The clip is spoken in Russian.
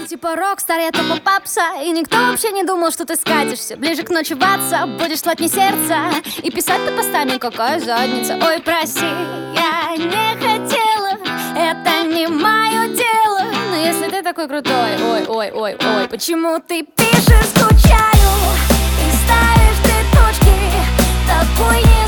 Типа рок-стар, я тупо попса. И никто вообще не думал, что ты скатишься. Ближе к ночи баца, будешь слать мне сердце. И писать ты постами, какая задница. Ой, прости, я не хотела, это не мое дело. Но если ты такой крутой, ой, почему ты пишешь, скучаю и ставишь ты точки, такой не